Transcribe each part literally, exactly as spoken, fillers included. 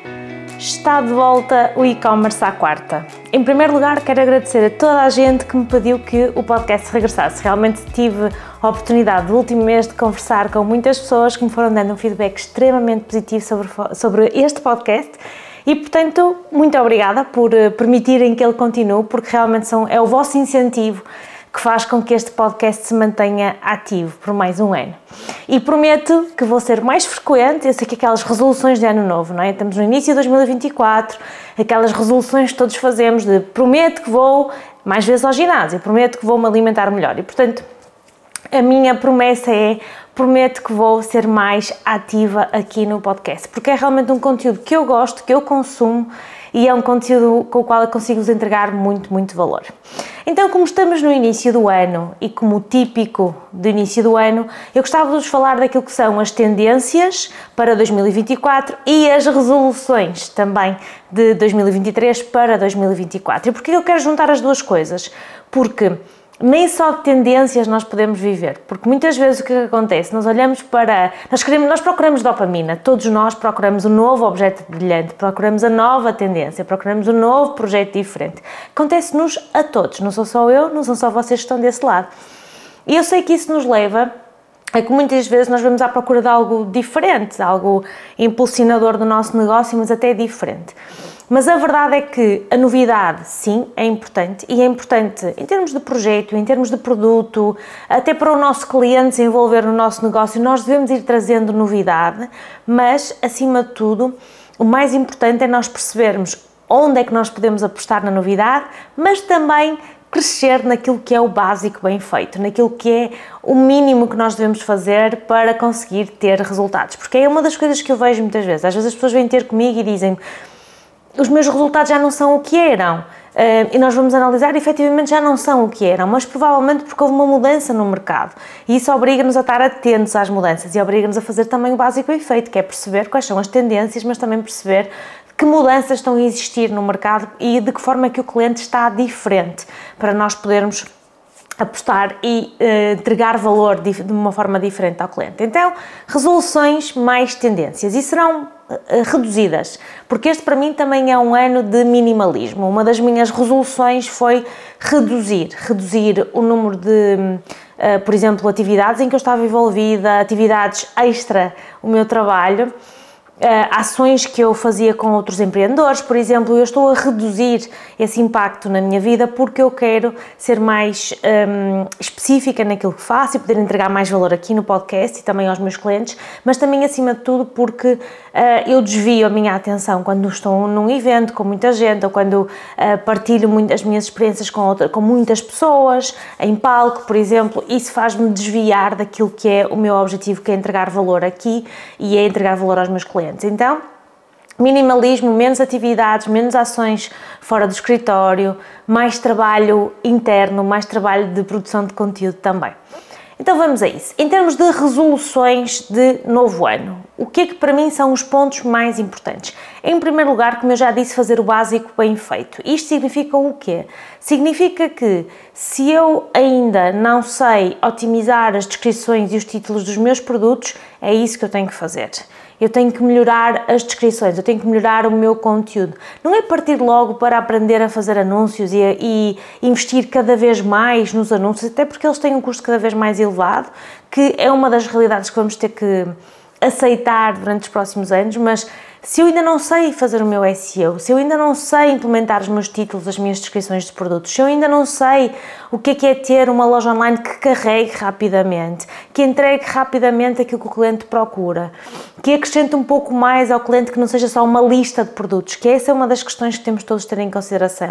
Está de volta o e-commerce à quarta. Em primeiro lugar, quero agradecer a toda a gente que me pediu que o podcast regressasse. Realmente tive a oportunidade no último mês de conversar com muitas pessoas que me foram dando um feedback extremamente positivo sobre, sobre este podcast e, portanto, muito obrigada por permitirem que ele continue, porque realmente são, é o vosso incentivo que faz com que este podcast se mantenha ativo por mais um ano. E prometo que vou ser mais frequente. Eu sei que aquelas resoluções de ano novo, não é? Estamos no início de dois mil e vinte e quatro, aquelas resoluções que todos fazemos de prometo que vou mais vezes ao ginásio, prometo que vou me alimentar melhor. E, portanto, a minha promessa é, prometo que vou ser mais ativa aqui no podcast, porque é realmente um conteúdo que eu gosto, que eu consumo, e é um conteúdo com o qual eu consigo vos entregar muito, muito valor. Então, como estamos no início do ano e como típico do início do ano, eu gostava de vos falar daquilo que são as tendências para dois mil e vinte e quatro e as resoluções também de dois mil e vinte e três para dois mil e vinte e quatro. E porquê eu quero juntar as duas coisas? Porque nem só de tendências nós podemos viver, porque muitas vezes o que acontece, nós olhamos para, nós, queremos, nós procuramos dopamina, todos nós procuramos um novo objeto brilhante, procuramos a nova tendência, procuramos um novo projeto diferente. Acontece-nos a todos, não sou só eu, não são só vocês que estão desse lado. E eu sei que isso nos leva a que muitas vezes nós vamos à procura de algo diferente, algo impulsionador do nosso negócio, mas até diferente. Mas a verdade é que a novidade, sim, é importante, e é importante em termos de projeto, em termos de produto, até para o nosso cliente se envolver no nosso negócio, nós devemos ir trazendo novidade, mas, acima de tudo, o mais importante é nós percebermos onde é que nós podemos apostar na novidade, mas também crescer naquilo que é o básico bem feito, naquilo que é o mínimo que nós devemos fazer para conseguir ter resultados. Porque é uma das coisas que eu vejo muitas vezes. Às vezes as pessoas vêm ter comigo e dizem: os meus resultados já não são o que eram, uh, e nós vamos analisar e efetivamente já não são o que eram, mas provavelmente porque houve uma mudança no mercado, e isso obriga-nos a estar atentos às mudanças e obriga-nos a fazer também o básico bem feito, que é perceber quais são as tendências, mas também perceber que mudanças estão a existir no mercado e de que forma é que o cliente está diferente, para nós podermos apostar e uh, entregar valor de, de uma forma diferente ao cliente. Então, resoluções mais tendências, e serão uh, reduzidas, porque este para mim também é um ano de minimalismo. Uma das minhas resoluções foi reduzir, reduzir o número de, uh, por exemplo, atividades em que eu estava envolvida, atividades extra o meu trabalho, Uh, ações que eu fazia com outros empreendedores, por exemplo. Eu estou a reduzir esse impacto na minha vida porque eu quero ser mais um, específica naquilo que faço e poder entregar mais valor aqui no podcast e também aos meus clientes, mas também, acima de tudo, porque uh, eu desvio a minha atenção quando estou num evento com muita gente ou quando uh, partilho muito as minhas experiências com, outra, com muitas pessoas, em palco, por exemplo. Isso faz-me desviar daquilo que é o meu objetivo, que é entregar valor aqui e é entregar valor aos meus clientes. Então, minimalismo, menos atividades, menos ações fora do escritório, mais trabalho interno, mais trabalho de produção de conteúdo também. Então vamos a isso. Em termos de resoluções de novo ano, o que é que para mim são os pontos mais importantes? Em primeiro lugar, como eu já disse, fazer o básico bem feito. Isto significa o quê? Significa que se eu ainda não sei otimizar as descrições e os títulos dos meus produtos, é isso que eu tenho que fazer. Eu tenho que melhorar as descrições, eu tenho que melhorar o meu conteúdo. Não é partir logo para aprender a fazer anúncios e, e investir cada vez mais nos anúncios, até porque eles têm um custo cada vez mais elevado, que é uma das realidades que vamos ter que aceitar durante os próximos anos. Mas se eu ainda não sei fazer o meu S E O, se eu ainda não sei implementar os meus títulos, as minhas descrições de produtos, se eu ainda não sei o que é que é ter uma loja online que carregue rapidamente, que entregue rapidamente aquilo que o cliente procura, que acrescente um pouco mais ao cliente, que não seja só uma lista de produtos, que essa é uma das questões que temos todos de ter em consideração.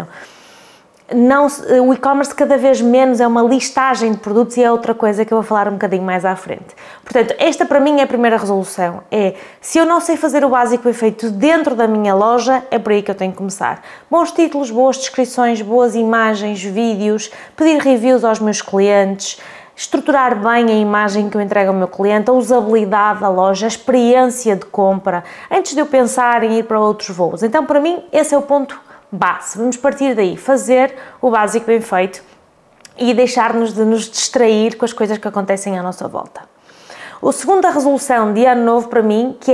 Não, o e-commerce cada vez menos é uma listagem de produtos, e é outra coisa que eu vou falar um bocadinho mais à frente. Portanto, esta para mim é a primeira resolução, é: se eu não sei fazer o básico bem feito dentro da minha loja, é por aí que eu tenho que começar. Bons títulos, boas descrições, boas imagens, vídeos, pedir reviews aos meus clientes, estruturar bem a imagem que eu entrego ao meu cliente, a usabilidade da loja, a experiência de compra, antes de eu pensar em ir para outros voos. Então, para mim, esse é o ponto base. Vamos partir daí, fazer o básico bem feito e deixar-nos de nos distrair com as coisas que acontecem à nossa volta. A segunda resolução de ano novo para mim, que é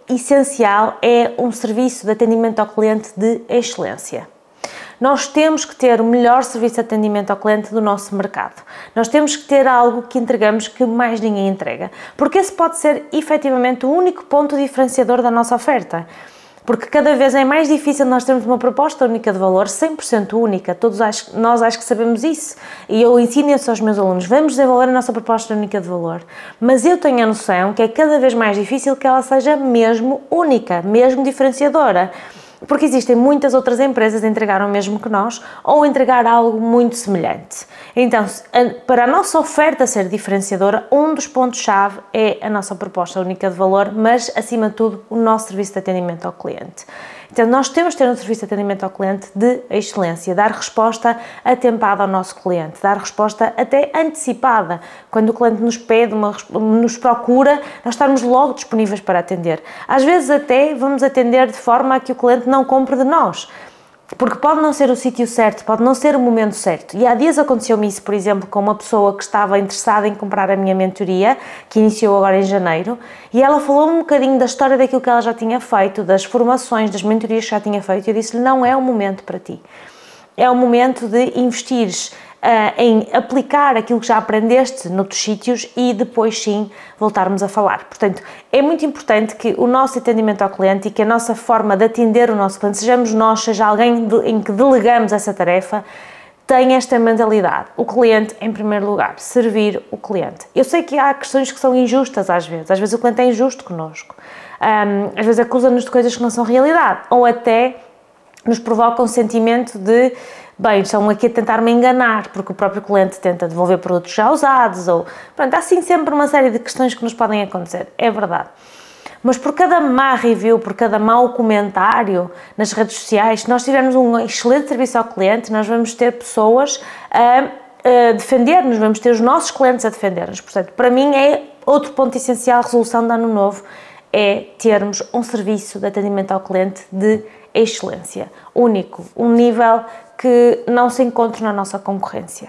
essencial é um serviço de atendimento ao cliente de excelência. Nós temos que ter o melhor serviço de atendimento ao cliente do nosso mercado. Nós temos que ter algo que entregamos que mais ninguém entrega. Porque esse pode ser efetivamente o único ponto diferenciador da nossa oferta. Porque cada vez é mais difícil nós termos uma proposta única de valor, cem por cento única. Todos acho, nós acho que sabemos isso. E eu ensino isso aos meus alunos. Vamos desenvolver a nossa proposta única de valor. Mas eu tenho a noção que é cada vez mais difícil que ela seja mesmo única, mesmo diferenciadora. Porque existem muitas outras empresas a entregar o mesmo que nós ou a entregar algo muito semelhante. Então, para a nossa oferta ser diferenciadora, um dos pontos-chave é a nossa proposta única de valor, mas, acima de tudo, o nosso serviço de atendimento ao cliente. Então, nós temos de ter um serviço de atendimento ao cliente de excelência, dar resposta atempada ao nosso cliente, dar resposta até antecipada. Quando o cliente nos pede, uma, nos procura, nós estarmos logo disponíveis para atender. Às vezes até vamos atender de forma a que o cliente não compre de nós, porque pode não ser o sítio certo, pode não ser o momento certo. E há dias aconteceu-me isso, por exemplo, com uma pessoa que estava interessada em comprar a minha mentoria, que iniciou agora em janeiro, e ela falou um bocadinho da história daquilo que ela já tinha feito, das formações, das mentorias que já tinha feito, e eu disse-lhe, não é o momento para ti. É o momento de investires uh, em aplicar aquilo que já aprendeste noutros sítios e depois sim voltarmos a falar. Portanto, é muito importante que o nosso atendimento ao cliente e que a nossa forma de atender o nosso cliente, sejamos nós, seja alguém de, em que delegamos essa tarefa, tenha esta mentalidade. O cliente em primeiro lugar, servir o cliente. Eu sei que há questões que são injustas às vezes, às vezes o cliente é injusto connosco, um, às vezes acusa-nos de coisas que não são realidade, ou até nos provoca um sentimento de, bem, estão aqui a tentar me enganar, porque o próprio cliente tenta devolver produtos já usados, ou, pronto, há assim sempre uma série de questões que nos podem acontecer, é verdade. Mas por cada má review, por cada mau comentário nas redes sociais, se nós tivermos um excelente serviço ao cliente, nós vamos ter pessoas a, a defender-nos, vamos ter os nossos clientes a defender-nos. Portanto, para mim é outro ponto essencial, a resolução de ano novo, é termos um serviço de atendimento ao cliente de excelência, único, um nível que não se encontra na nossa concorrência.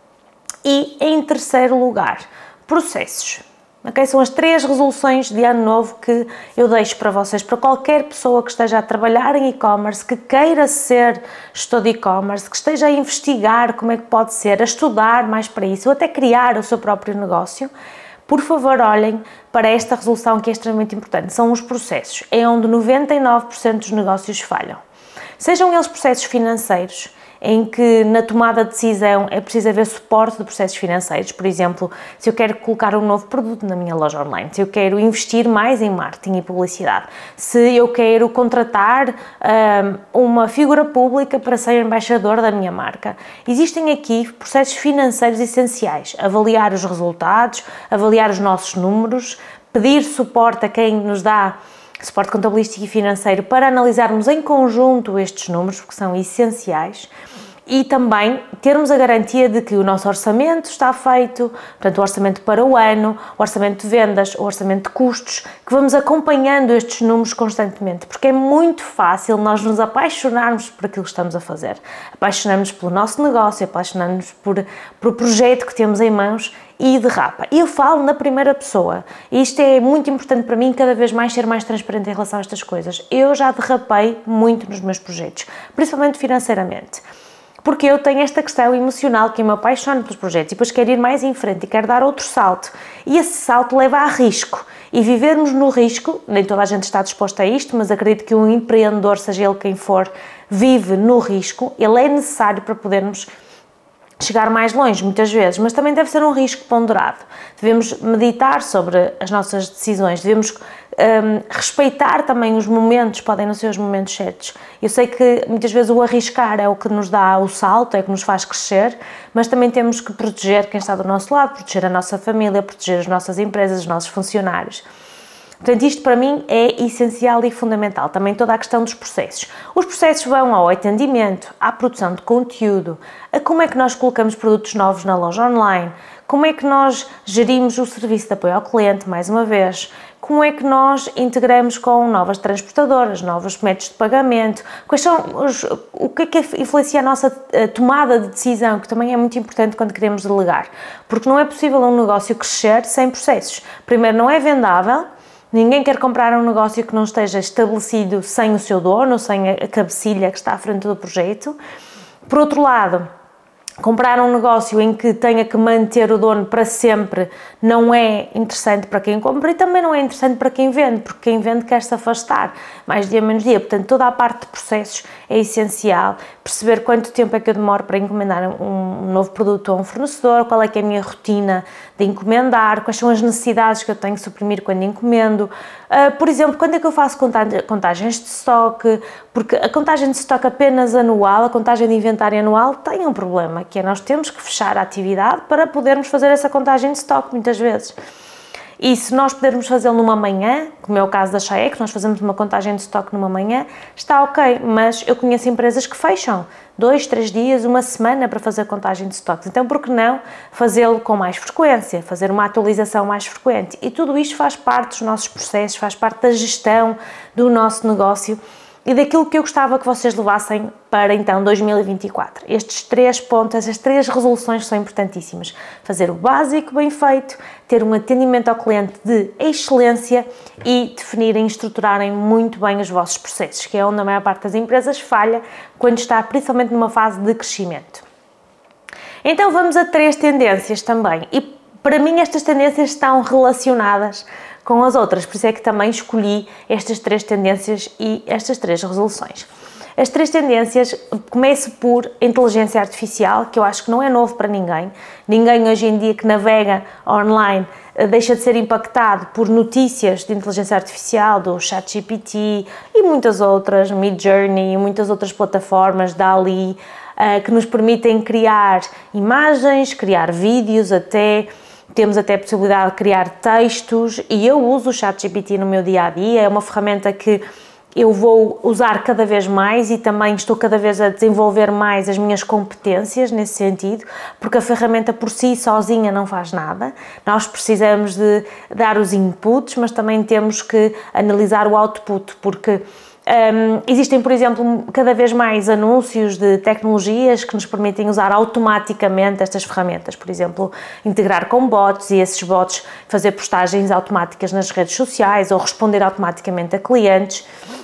E em terceiro lugar, processos. Okay? São as três resoluções de ano novo que eu deixo para vocês, para qualquer pessoa que esteja a trabalhar em e-commerce, que queira ser gestor de e-commerce, que esteja a investigar como é que pode ser, a estudar mais para isso, ou até criar o seu próprio negócio. Por favor, olhem para esta resolução que é extremamente importante. São os processos. É onde noventa e nove por cento dos negócios falham. Sejam eles processos financeiros, em que na tomada de decisão é preciso haver suporte de processos financeiros. Por exemplo, se eu quero colocar um novo produto na minha loja online, se eu quero investir mais em marketing e publicidade, se eu quero contratar um, uma figura pública para ser embaixador da minha marca. Existem aqui processos financeiros essenciais. Avaliar os resultados, avaliar os nossos números, pedir suporte a quem nos dá suporte contabilístico e financeiro para analisarmos em conjunto estes números, porque são essenciais, e também termos a garantia de que o nosso orçamento está feito, portanto o orçamento para o ano, o orçamento de vendas, o orçamento de custos, que vamos acompanhando estes números constantemente, porque é muito fácil nós nos apaixonarmos por aquilo que estamos a fazer, apaixonarmos pelo nosso negócio, apaixonarmos por, por o projeto que temos em mãos e derrapa. E eu falo na primeira pessoa, e isto é muito importante para mim, cada vez mais ser mais transparente em relação a estas coisas. Eu já derrapei muito nos meus projetos, principalmente financeiramente, porque eu tenho esta questão emocional que eu me apaixono pelos projetos e depois quero ir mais em frente e quero dar outro salto, e esse salto leva a risco, e vivermos no risco, nem toda a gente está disposta a isto, mas acredito que um empreendedor, seja ele quem for, vive no risco, ele é necessário para podermos chegar mais longe, muitas vezes, mas também deve ser um risco ponderado. Devemos meditar sobre as nossas decisões, devemos um, respeitar também os momentos, podem não ser os momentos certos. Eu sei que muitas vezes o arriscar é o que nos dá o salto, é o que nos faz crescer, mas também temos que proteger quem está do nosso lado, proteger a nossa família, proteger as nossas empresas, os nossos funcionários. Portanto, isto para mim é essencial e fundamental, também toda a questão dos processos. Os processos vão ao atendimento, à produção de conteúdo, a como é que nós colocamos produtos novos na loja online, como é que nós gerimos o serviço de apoio ao cliente, mais uma vez, como é que nós integramos com novas transportadoras, novos métodos de pagamento, quais são os, o que é que influencia a nossa tomada de decisão, que também é muito importante quando queremos delegar, porque não é possível um negócio crescer sem processos. Primeiro, não é vendável, Ninguém quer comprar um negócio que não esteja estabelecido sem o seu dono, sem a cabecilha que está à frente do projeto. Por outro lado, comprar um negócio em que tenha que manter o dono para sempre não é interessante para quem compra e também não é interessante para quem vende, porque quem vende quer se afastar mais dia menos dia. Portanto, toda a parte de processos é essencial. Perceber quanto tempo é que eu demoro para encomendar um novo produto a um fornecedor, qual é que é a minha rotina de encomendar, quais são as necessidades que eu tenho que suprimir quando encomendo. Uh, por exemplo, quando é que eu faço contagens de estoque, porque a contagem de estoque apenas anual, a contagem de inventário anual tem um problema, que é nós temos que fechar a atividade para podermos fazer essa contagem de estoque muitas vezes. E se nós pudermos fazê-lo numa manhã, como é o caso da Chaec, nós fazemos uma contagem de estoque numa manhã, está ok, mas eu conheço empresas que fecham dois, três dias, uma semana para fazer a contagem de estoques. Então, por que não fazê-lo com mais frequência, fazer uma atualização mais frequente? E tudo isto faz parte dos nossos processos, faz parte da gestão do nosso negócio e daquilo que eu gostava que vocês levassem para, então, dois mil e vinte e quatro. Estes três pontos, estas três resoluções são importantíssimas. Fazer o básico bem feito, ter um atendimento ao cliente de excelência e definirem e estruturarem muito bem os vossos processos, que é onde a maior parte das empresas falha quando está principalmente numa fase de crescimento. Então, vamos a três tendências também. E, para mim, estas tendências estão relacionadas com as outras, por isso é que também escolhi estas três tendências e estas três resoluções. As três tendências, começo por inteligência artificial, que eu acho que não é novo para ninguém. Ninguém hoje em dia que navega online deixa de ser impactado por notícias de inteligência artificial, do ChatGPT e muitas outras, Midjourney e muitas outras plataformas, DALL-E, que nos permitem criar imagens, criar vídeos até. Temos até a possibilidade de criar textos e eu uso o ChatGPT no meu dia-a-dia, é uma ferramenta que eu vou usar cada vez mais e também estou cada vez a desenvolver mais as minhas competências nesse sentido, porque a ferramenta por si sozinha não faz nada. Nós precisamos de dar os inputs, mas também temos que analisar o output, porque Um, existem, por exemplo, cada vez mais anúncios de tecnologias que nos permitem usar automaticamente estas ferramentas, por exemplo, integrar com bots e esses bots fazer postagens automáticas nas redes sociais ou responder automaticamente a clientes.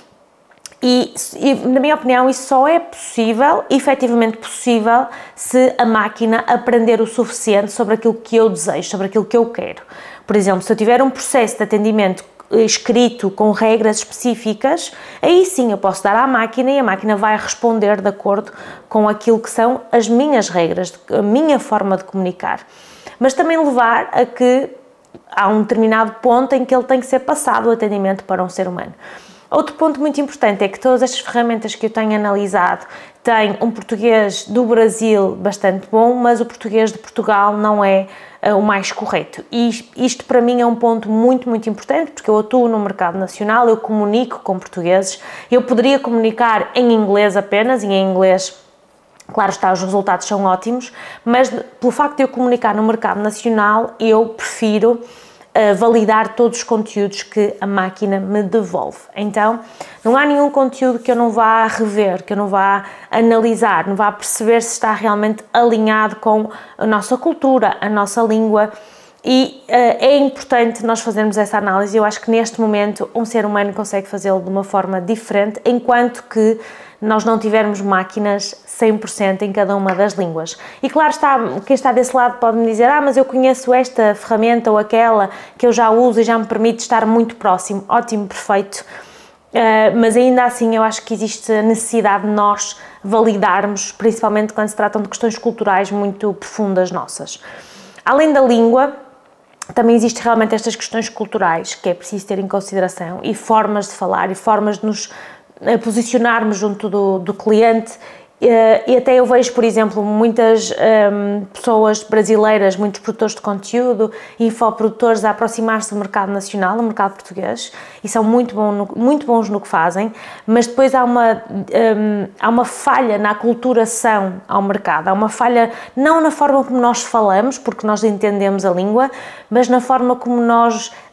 E, e, na minha opinião, isso só é possível, efetivamente possível, se a máquina aprender o suficiente sobre aquilo que eu desejo, sobre aquilo que eu quero. Por exemplo, se eu tiver um processo de atendimento escrito com regras específicas, aí sim eu posso dar à máquina e a máquina vai responder de acordo com aquilo que são as minhas regras, a minha forma de comunicar. Mas também levar a que há um determinado ponto em que ele tem que ser passado o atendimento para um ser humano. Outro ponto muito importante é que todas estas ferramentas que eu tenho analisado têm um português do Brasil bastante bom, mas o português de Portugal não é uh, o mais correto. E isto para mim é um ponto muito, muito importante, porque eu atuo no mercado nacional, eu comunico com portugueses, eu poderia comunicar em inglês apenas, e em inglês, claro está, os resultados são ótimos, mas pelo facto de eu comunicar no mercado nacional, eu prefiro Uh, validar todos os conteúdos que a máquina me devolve. Então, não há nenhum conteúdo que eu não vá rever, que eu não vá analisar, não vá perceber se está realmente alinhado com a nossa cultura, a nossa língua, e uh, é importante nós fazermos essa análise. Eu acho que neste momento um ser humano consegue fazê-lo de uma forma diferente, enquanto que nós não tivermos máquinas cem por cento em cada uma das línguas. E claro está, quem está desse lado pode-me dizer, ah, mas eu conheço esta ferramenta ou aquela que eu já uso e já me permite estar muito próximo. Ótimo, perfeito. Uh, mas ainda assim eu acho que existe a necessidade de nós validarmos, principalmente quando se tratam de questões culturais muito profundas nossas. Além da língua, também existem realmente estas questões culturais que é preciso ter em consideração e formas de falar e formas de nos posicionarmos junto do, do cliente. E até eu vejo, por exemplo, muitas um, pessoas brasileiras, muitos produtores de conteúdo, infoprodutores a aproximar-se do mercado nacional, do mercado português, e são muito, bom no, muito bons no que fazem, mas depois há uma, um, há uma falha na aculturação ao mercado, há uma falha não na forma como nós falamos, porque nós entendemos a língua, mas na forma como nós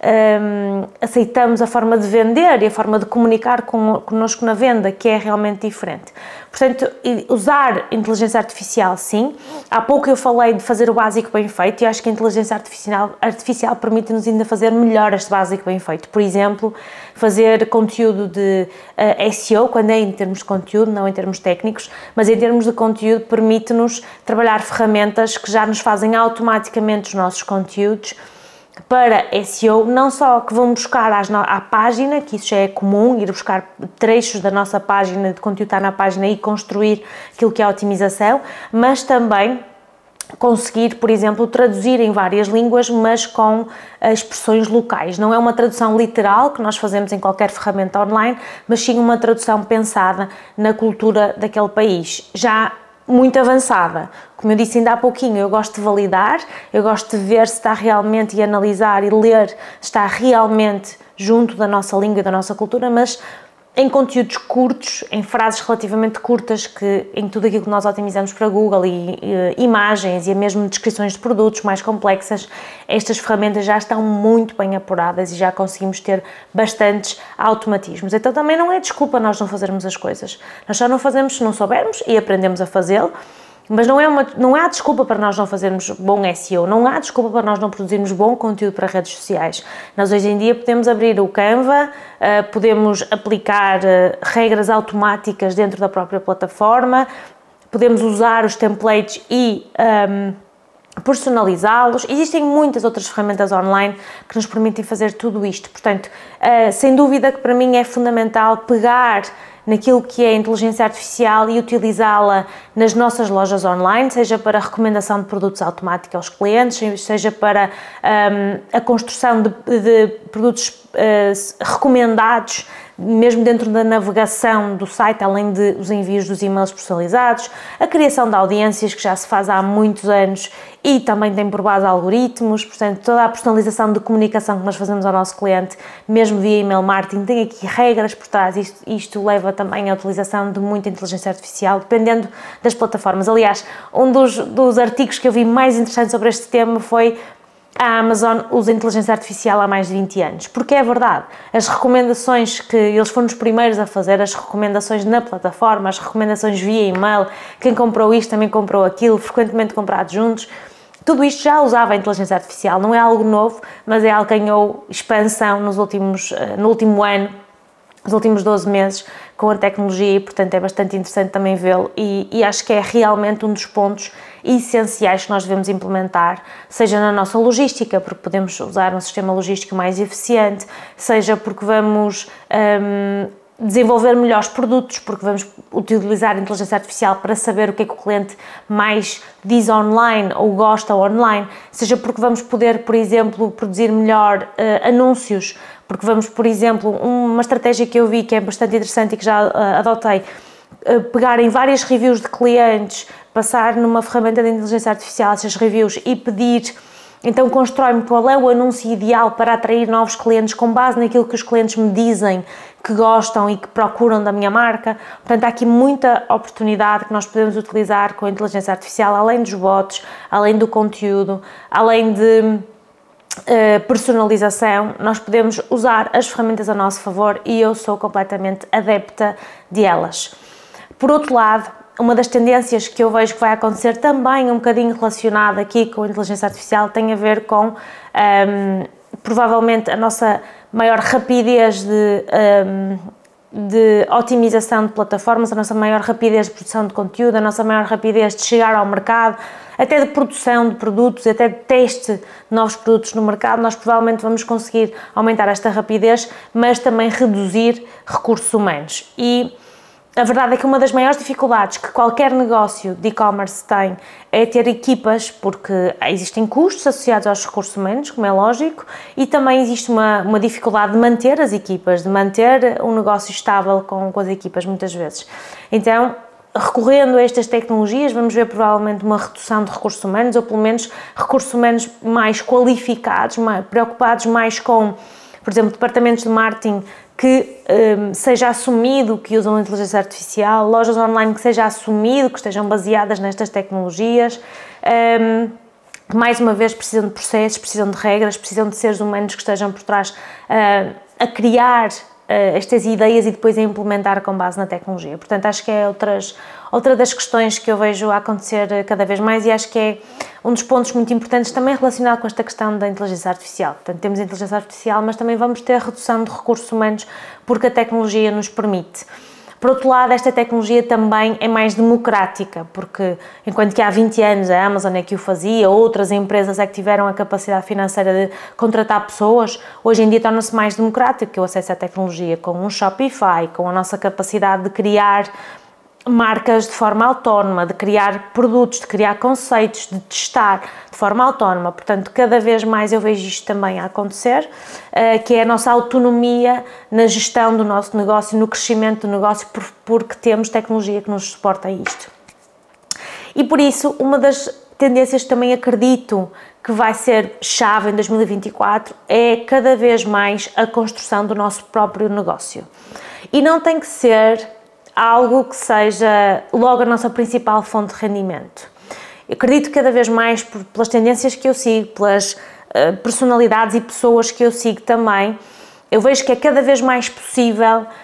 um, aceitamos a forma de vender e a forma de comunicar com, connosco na venda, que é realmente diferente. Portanto, usar inteligência artificial, sim. Há pouco eu falei de fazer o básico bem feito e acho que a inteligência artificial, artificial permite-nos ainda fazer melhor este básico bem feito. Por exemplo, fazer conteúdo de uh, S E O, quando é em termos de conteúdo, não em termos técnicos, mas em termos de conteúdo permite-nos trabalhar ferramentas que já nos fazem automaticamente os nossos conteúdos para S E O, não só que vão buscar às, à página, que isso já é comum, ir buscar trechos da nossa página, de conteúdo estar na página e construir aquilo que é a otimização, mas também conseguir, por exemplo, traduzir em várias línguas, mas com expressões locais. Não é uma tradução literal que nós fazemos em qualquer ferramenta online, mas sim uma tradução pensada na cultura daquele país. Já muito avançada. Como eu disse ainda há pouquinho, eu gosto de validar, eu gosto de ver se está realmente e analisar e ler se está realmente junto da nossa língua e da nossa cultura, mas em conteúdos curtos, em frases relativamente curtas, que em tudo aquilo que nós otimizamos para Google e, e imagens e mesmo descrições de produtos mais complexas, estas ferramentas já estão muito bem apuradas e já conseguimos ter bastantes automatismos. Então também não é desculpa nós não fazermos as coisas. Nós só não fazemos se não soubermos e aprendemos a fazê-lo. Mas não, é uma, não há desculpa para nós não fazermos bom S E O, não há desculpa para nós não produzirmos bom conteúdo para redes sociais. Nós hoje em dia podemos abrir o Canva, podemos aplicar regras automáticas dentro da própria plataforma, podemos usar os templates e um, personalizá-los. Existem muitas outras ferramentas online que nos permitem fazer tudo isto. Portanto, sem dúvida que para mim é fundamental pegar naquilo que é a inteligência artificial e utilizá-la nas nossas lojas online, seja para recomendação de produtos automáticos aos clientes, seja para um, a construção de, de produtos uh, recomendados, mesmo dentro da navegação do site, além de os envios dos e-mails personalizados, a criação de audiências, que já se faz há muitos anos e também tem por base algoritmos, portanto, toda a personalização de comunicação que nós fazemos ao nosso cliente, mesmo via e-mail marketing, tem aqui regras por trás. Isto, isto leva também à utilização de muita inteligência artificial, dependendo das plataformas. Aliás, um dos, dos artigos que eu vi mais interessante sobre este tema foi: a Amazon usa inteligência artificial há mais de vinte anos, porque é verdade, as recomendações que eles foram os primeiros a fazer, as recomendações na plataforma, as recomendações via e-mail, quem comprou isto também comprou aquilo, frequentemente comprados juntos, tudo isto já usava a inteligência artificial, não é algo novo, mas é algo que ganhou expansão nos últimos, no último ano, nos últimos doze meses, com a tecnologia, e portanto é bastante interessante também vê-lo e, e acho que é realmente um dos pontos essenciais que nós devemos implementar, seja na nossa logística, porque podemos usar um sistema logístico mais eficiente, seja porque vamos um, desenvolver melhores produtos, porque vamos utilizar a inteligência artificial para saber o que é que o cliente mais diz online ou gosta online, seja porque vamos poder, por exemplo, produzir melhor uh, anúncios, porque vamos, por exemplo, uma estratégia que eu vi que é bastante interessante e que já uh, adotei, uh, pegar em várias reviews de clientes, passar numa ferramenta de inteligência artificial essas reviews e pedir, então constrói-me qual é o anúncio ideal para atrair novos clientes com base naquilo que os clientes me dizem que gostam e que procuram da minha marca. Portanto, há aqui muita oportunidade que nós podemos utilizar com a inteligência artificial, além dos bots, além do conteúdo, além de Uh, personalização, nós podemos usar as ferramentas a nosso favor e eu sou completamente adepta de elas. Por outro lado, uma das tendências que eu vejo que vai acontecer também um bocadinho relacionada aqui com a inteligência artificial tem a ver com um, provavelmente a nossa maior rapidez de, um, de otimização de plataformas, a nossa maior rapidez de produção de conteúdo, a nossa maior rapidez de chegar ao mercado, até de produção de produtos, até de teste de novos produtos no mercado. Nós provavelmente vamos conseguir aumentar esta rapidez, mas também reduzir recursos humanos. E a verdade é que uma das maiores dificuldades que qualquer negócio de e-commerce tem é ter equipas, porque existem custos associados aos recursos humanos, como é lógico, e também existe uma, uma dificuldade de manter as equipas, de manter um negócio estável com, com as equipas muitas vezes. Então, recorrendo a estas tecnologias, vamos ver provavelmente uma redução de recursos humanos, ou pelo menos recursos humanos mais qualificados, mais, preocupados mais com, por exemplo, departamentos de marketing que um, seja assumido que usam a inteligência artificial, lojas online que seja assumido que estejam baseadas nestas tecnologias, um, que mais uma vez precisam de processos, precisam de regras, precisam de seres humanos que estejam por trás uh, a criar uh, estas ideias e depois a implementar com base na tecnologia. Portanto, acho que é outras, outra das questões que eu vejo a acontecer cada vez mais e acho que é um dos pontos muito importantes também relacionado com esta questão da inteligência artificial. Portanto, temos a inteligência artificial, mas também vamos ter a redução de recursos humanos porque a tecnologia nos permite. Por outro lado, esta tecnologia também é mais democrática, porque enquanto que há vinte anos a Amazon é que o fazia, outras empresas é que tiveram a capacidade financeira de contratar pessoas, hoje em dia torna-se mais democrático, que o acesso à tecnologia com um Shopify, com a nossa capacidade de criar marcas de forma autónoma, de criar produtos, de criar conceitos, de testar de forma autónoma. Portanto, cada vez mais eu vejo isto também a acontecer, que é a nossa autonomia na gestão do nosso negócio, no crescimento do negócio, porque temos tecnologia que nos suporta a isto. E por isso, uma das tendências que também acredito que vai ser chave em dois mil e vinte e quatro é cada vez mais a construção do nosso próprio negócio. E não tem que ser algo que seja logo a nossa principal fonte de rendimento. Eu acredito que cada vez mais, por, pelas tendências que eu sigo, pelas uh, personalidades e pessoas que eu sigo também, eu vejo que é cada vez mais possível uh,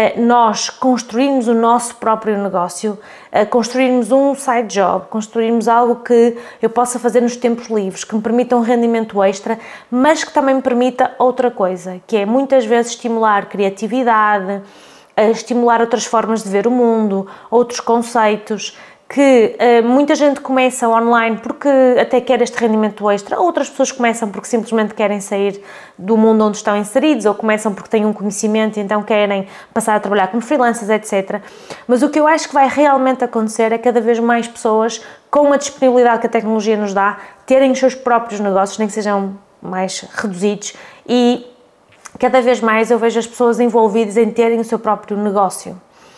nós construirmos o nosso próprio negócio, uh, construirmos um side job, construirmos algo que eu possa fazer nos tempos livres, que me permita um rendimento extra, mas que também me permita outra coisa, que é muitas vezes estimular criatividade, a estimular outras formas de ver o mundo, outros conceitos, que uh, muita gente começa online porque até quer este rendimento extra, outras pessoas começam porque simplesmente querem sair do mundo onde estão inseridos, ou começam porque têm um conhecimento e então querem passar a trabalhar como freelancers, etcétera. Mas o que eu acho que vai realmente acontecer é cada vez mais pessoas, com a disponibilidade que a tecnologia nos dá, terem os seus próprios negócios, nem que sejam mais reduzidos, e cada vez mais eu vejo as pessoas envolvidas em terem o seu próprio negócio.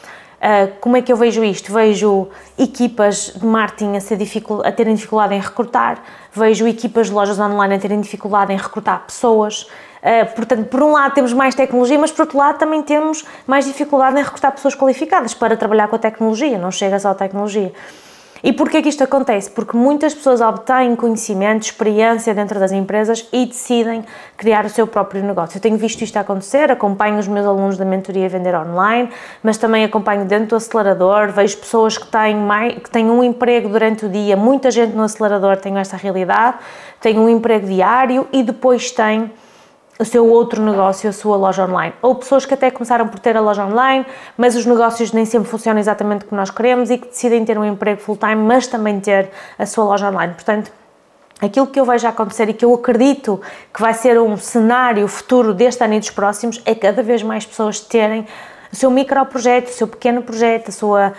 Uh, como é que eu vejo isto? Vejo equipas de marketing a, ser dificul- a terem dificuldade em recrutar, vejo equipas de lojas online a terem dificuldade em recrutar pessoas. Uh, portanto, por um lado temos mais tecnologia, mas por outro lado também temos mais dificuldade em recrutar pessoas qualificadas para trabalhar com a tecnologia, não chega só à tecnologia. E porquê que isto acontece? Porque muitas pessoas obtêm conhecimento, experiência dentro das empresas e decidem criar o seu próprio negócio. Eu tenho visto isto acontecer, acompanho os meus alunos da mentoria Vender Online, mas também acompanho dentro do acelerador, vejo pessoas que têm, mais, que têm um emprego durante o dia, muita gente no acelerador tem esta realidade, tem um emprego diário e depois tem o seu outro negócio, a sua loja online. Ou pessoas que até começaram por ter a loja online, mas os negócios nem sempre funcionam exatamente como nós queremos e que decidem ter um emprego full-time, mas também ter a sua loja online. Portanto, aquilo que eu vejo acontecer e que eu acredito que vai ser um cenário futuro deste ano e dos próximos é cada vez mais pessoas terem o seu microprojeto, o seu pequeno projeto, a sua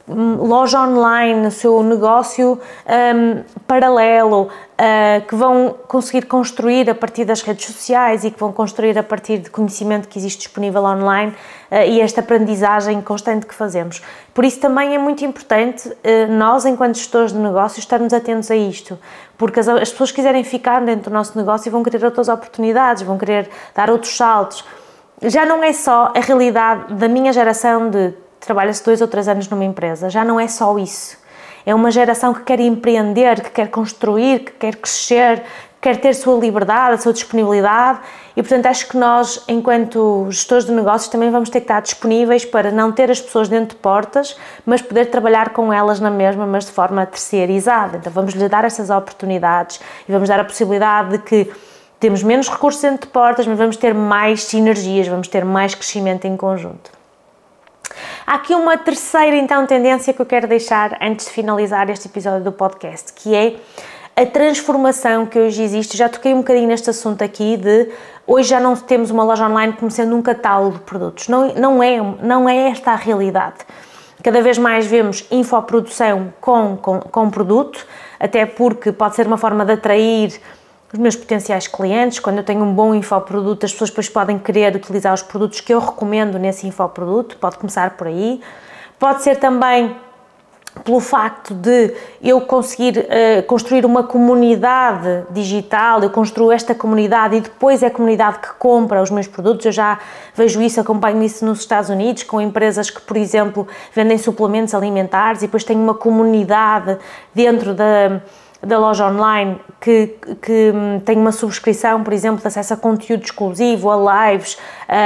loja online, o seu negócio um, paralelo, uh, que vão conseguir construir a partir das redes sociais e que vão construir a partir de conhecimento que existe disponível online uh, e esta aprendizagem constante que fazemos. Por isso também é muito importante uh, nós, enquanto gestores de negócios, estarmos atentos a isto, porque as, as pessoas quiserem ficar dentro do nosso negócio vão querer outras oportunidades, vão querer dar outros saltos. Já não é só a realidade da minha geração de trabalha-se dois ou três anos numa empresa, já não é só isso. É uma geração que quer empreender, que quer construir, que quer crescer, que quer ter a sua liberdade, a sua disponibilidade e, portanto, acho que nós, enquanto gestores de negócios, também vamos ter que estar disponíveis para não ter as pessoas dentro de portas, mas poder trabalhar com elas na mesma, mas de forma terceirizada. Então, vamos lhe dar essas oportunidades e vamos dar a possibilidade de que temos menos recursos dentro de portas, mas vamos ter mais sinergias, vamos ter mais crescimento em conjunto. Há aqui uma terceira, então, tendência que eu quero deixar antes de finalizar este episódio do podcast, que é a transformação que hoje existe. Já toquei um bocadinho neste assunto aqui de hoje já não temos uma loja online como sendo um catálogo de produtos. Não, não, é, não é esta a realidade. Cada vez mais vemos infoprodução com, com, com produto, até porque pode ser uma forma de atrair os meus potenciais clientes. Quando eu tenho um bom infoproduto, as pessoas depois podem querer utilizar os produtos que eu recomendo nesse infoproduto, pode começar por aí. Pode ser também pelo facto de eu conseguir uh, construir uma comunidade digital, eu construo esta comunidade e depois é a comunidade que compra os meus produtos. Eu já vejo isso, acompanho isso nos Estados Unidos, com empresas que, por exemplo, vendem suplementos alimentares e depois têm uma comunidade dentro da da loja online que, que tem uma subscrição, por exemplo, de acesso a conteúdo exclusivo, a lives,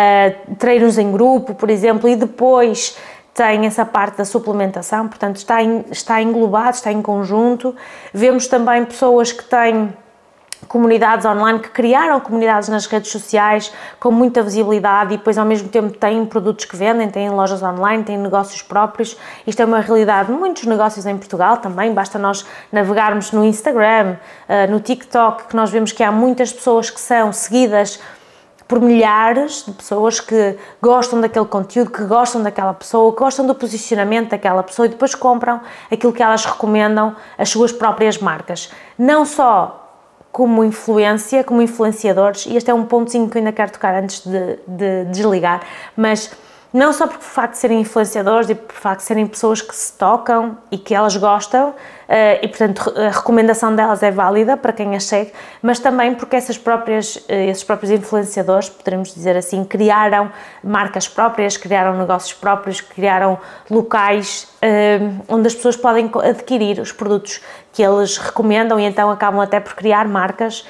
a treinos em grupo, por exemplo, e depois tem essa parte da suplementação, portanto está, em, está englobado, está em conjunto. Vemos também pessoas que têm comunidades online, que criaram comunidades nas redes sociais com muita visibilidade e depois ao mesmo tempo têm produtos que vendem, têm lojas online, têm negócios próprios. Isto é uma realidade de muitos negócios em Portugal também, basta nós navegarmos no Instagram, no TikTok, que nós vemos que há muitas pessoas que são seguidas por milhares de pessoas que gostam daquele conteúdo, que gostam daquela pessoa, que gostam do posicionamento daquela pessoa e depois compram aquilo que elas recomendam, as suas próprias marcas. Não só como influência, como influenciadores, e este é um pontozinho que eu ainda quero tocar antes de, de desligar, mas não só por facto de serem influenciadores e por facto de serem pessoas que se tocam e que elas gostam, e portanto a recomendação delas é válida para quem as segue, mas também porque essas próprias, esses próprios influenciadores, poderemos dizer assim, criaram marcas próprias, criaram negócios próprios, criaram locais onde as pessoas podem adquirir os produtos que eles recomendam e então acabam até por criar marcas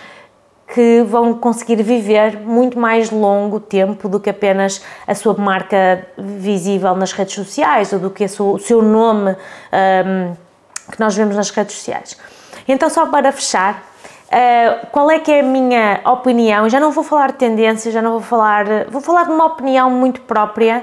que vão conseguir viver muito mais longo tempo do que apenas a sua marca visível nas redes sociais ou do que o seu nome um, que nós vemos nas redes sociais. Então, só para fechar, uh, qual é que é a minha opinião? Eu já não vou falar de tendências, já não vou falar... Vou falar de uma opinião muito própria,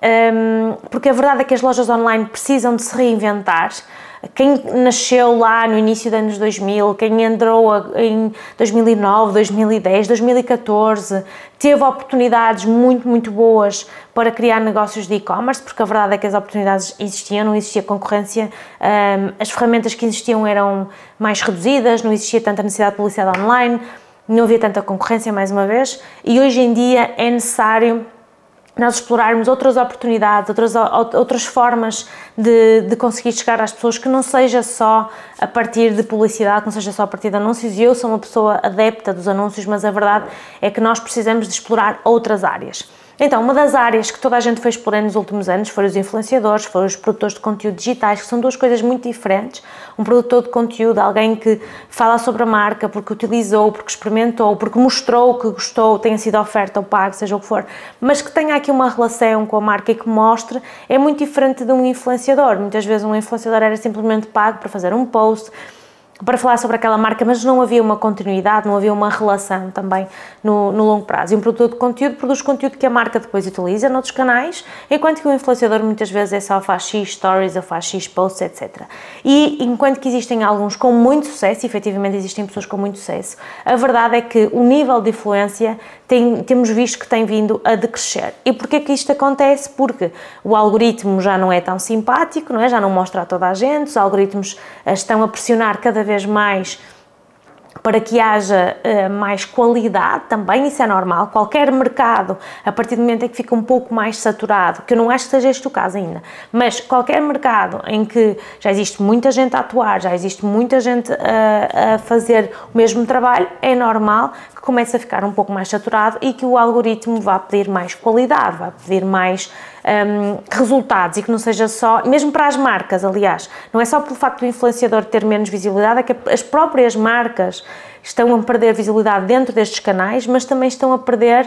um, porque a verdade é que as lojas online precisam de se reinventar. Quem nasceu lá no início dos anos dois mil, quem entrou em dois mil e nove, dois mil e dez, dois mil e catorze, teve oportunidades muito, muito boas para criar negócios de e-commerce, porque a verdade é que as oportunidades existiam, não existia concorrência, as ferramentas que existiam eram mais reduzidas, não existia tanta necessidade de publicidade online, não havia tanta concorrência, mais uma vez, e hoje em dia é necessário nós explorarmos outras oportunidades, outras, outras formas de, de conseguir chegar às pessoas, que não seja só a partir de publicidade, que não seja só a partir de anúncios. E eu sou uma pessoa adepta dos anúncios, mas a verdade é que nós precisamos de explorar outras áreas. Então, uma das áreas que toda a gente foi explorando nos últimos anos foram os influenciadores, foram os produtores de conteúdo digitais, que são duas coisas muito diferentes. Um produtor de conteúdo, alguém que fala sobre a marca porque utilizou, porque experimentou, porque mostrou que gostou, tenha sido oferta ou pago, seja o que for, mas que tenha aqui uma relação com a marca e que mostre, é muito diferente de um influenciador. Muitas vezes um influenciador era simplesmente pago para fazer um post, para falar sobre aquela marca, mas não havia uma continuidade, não havia uma relação também no, no longo prazo. E um produtor de conteúdo produz conteúdo que a marca depois utiliza noutros canais, enquanto que o influenciador muitas vezes é só faz X stories ou faz X posts, etcétera. E enquanto que existem alguns com muito sucesso, e efetivamente existem pessoas com muito sucesso, a verdade é que o nível de influência tem, temos visto que tem vindo a decrescer. E porquê que isto acontece? Porque o algoritmo já não é tão simpático, não é? Já não mostra a toda a gente, os algoritmos estão a pressionar cada vez mais para que haja uh, mais qualidade também, isso é normal. Qualquer mercado, a partir do momento em que fica um pouco mais saturado, que eu não acho que seja este o caso ainda, mas qualquer mercado em que já existe muita gente a atuar, já existe muita gente a, a fazer o mesmo trabalho, é normal que comece a ficar um pouco mais saturado e que o algoritmo vá pedir mais qualidade, vá pedir mais um, resultados e que não seja só, mesmo para as marcas, aliás, não é só pelo facto do influenciador ter menos visibilidade, é que as próprias marcas estão a perder visibilidade dentro destes canais, mas também estão a perder,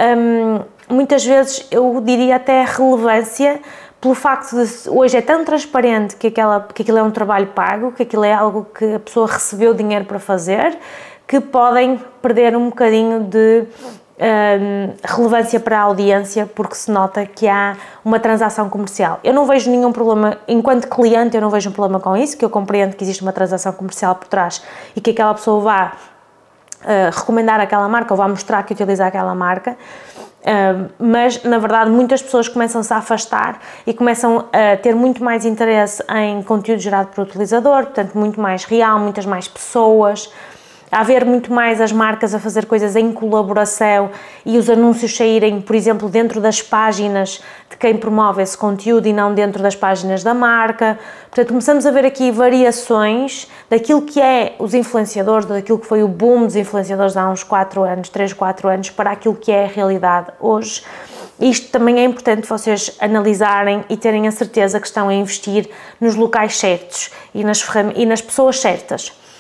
um, muitas vezes, eu diria até relevância, pelo facto de hoje é tão transparente que, aquela, que aquilo é um trabalho pago, que aquilo é algo que a pessoa recebeu dinheiro para fazer, que podem perder um bocadinho de um, relevância para a audiência, porque se nota que há uma transação comercial. Eu não vejo nenhum problema, enquanto cliente eu não vejo um problema com isso, que eu compreendo que existe uma transação comercial por trás e que aquela pessoa vá uh, recomendar aquela marca ou vá mostrar que utiliza aquela marca, uh, mas na verdade muitas pessoas começam-se a afastar e começam a ter muito mais interesse em conteúdo gerado por utilizador, portanto muito mais real, muitas mais pessoas, a haver muito mais as marcas a fazer coisas em colaboração e os anúncios saírem, por exemplo, dentro das páginas de quem promove esse conteúdo e não dentro das páginas da marca. Portanto, começamos a ver aqui variações daquilo que é os influenciadores, daquilo que foi o boom dos influenciadores há uns quatro anos, três, quatro anos, para aquilo que é a realidade hoje. Isto também é importante vocês analisarem e terem a certeza que estão a investir nos locais certos e nas, e nas pessoas certas.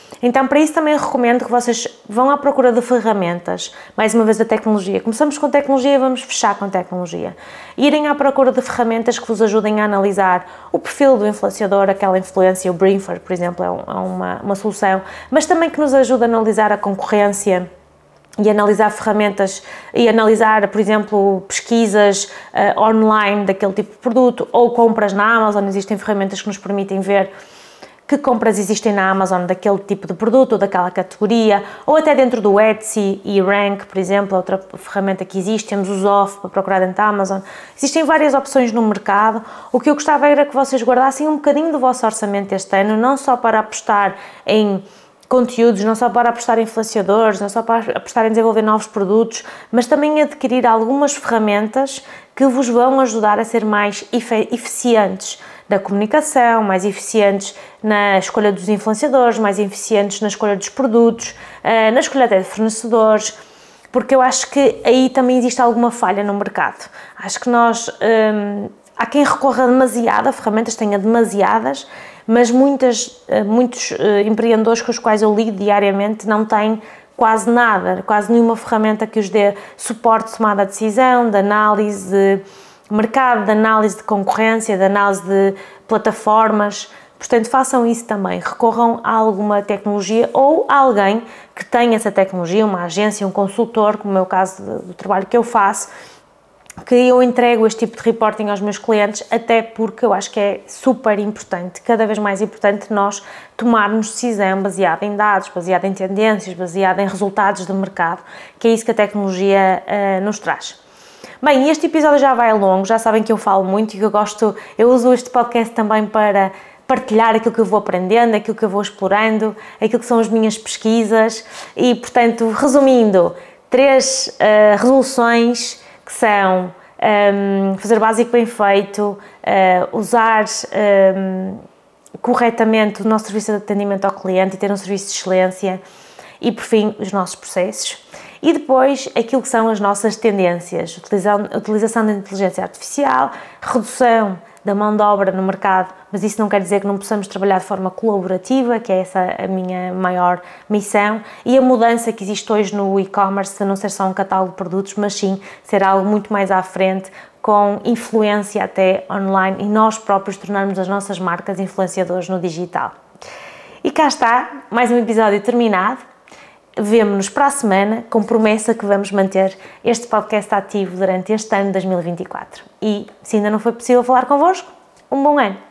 Então, para isso também recomendo que vocês vão à procura de ferramentas, mais uma vez a tecnologia. Começamos com tecnologia e vamos fechar com tecnologia. Irem à procura de ferramentas que vos ajudem a analisar o perfil do influenciador, aquela influência, o Briefer, por exemplo, é uma, uma solução, mas também que nos ajuda a analisar a concorrência e analisar ferramentas e analisar, por exemplo, pesquisas uh, online daquele tipo de produto ou compras na Amazon. Existem ferramentas que nos permitem ver que compras existem na Amazon daquele tipo de produto ou daquela categoria, ou até dentro do Etsy e Rank, por exemplo, outra ferramenta que existe, temos o Zoff para procurar dentro da Amazon. Existem várias opções no mercado. O que eu gostava era que vocês guardassem um bocadinho do vosso orçamento este ano, não só para apostar em conteúdos, não só para apostar em influenciadores, não só para apostar em desenvolver novos produtos, mas também adquirir algumas ferramentas que vos vão ajudar a ser mais eficientes da comunicação, mais eficientes na escolha dos influenciadores, mais eficientes na escolha dos produtos, na escolha até de fornecedores, porque eu acho que aí também existe alguma falha no mercado. Acho que nós, hum, há quem recorra demasiado a ferramentas, tenha demasiadas, mas muitas, muitos empreendedores com os quais eu lido diariamente não têm quase nada, quase nenhuma ferramenta que os dê suporte de tomada de decisão, de análise de mercado, de análise de concorrência, de análise de plataformas. Portanto, façam isso também, recorram a alguma tecnologia ou a alguém que tenha essa tecnologia, uma agência, um consultor, como é o caso do trabalho que eu faço, que eu entrego este tipo de reporting aos meus clientes, até porque eu acho que é super importante, cada vez mais importante, nós tomarmos decisão baseada em dados, baseada em tendências, baseada em resultados do mercado, que é isso que a tecnologia uh, nos traz. Bem, este episódio já vai longo, já sabem que eu falo muito e que eu gosto, eu uso este podcast também para partilhar aquilo que eu vou aprendendo, aquilo que eu vou explorando, aquilo que são as minhas pesquisas e, portanto, resumindo, três uh, resoluções que são um, fazer o básico bem feito, uh, usar um, corretamente o nosso serviço de atendimento ao cliente e ter um serviço de excelência e, por fim, os nossos processos. E depois, aquilo que são as nossas tendências, utilização da inteligência artificial, redução da mão de obra no mercado, mas isso não quer dizer que não possamos trabalhar de forma colaborativa, que é essa a minha maior missão, e a mudança que existe hoje no e-commerce, de não ser só um catálogo de produtos, mas sim ser algo muito mais à frente, com influência até online, e nós próprios tornarmos as nossas marcas influenciadores no digital. E cá está, mais um episódio terminado. Vemo-nos para a semana, com promessa que vamos manter este podcast ativo durante este ano de dois mil e vinte e quatro. E, se ainda não foi possível falar convosco, um bom ano!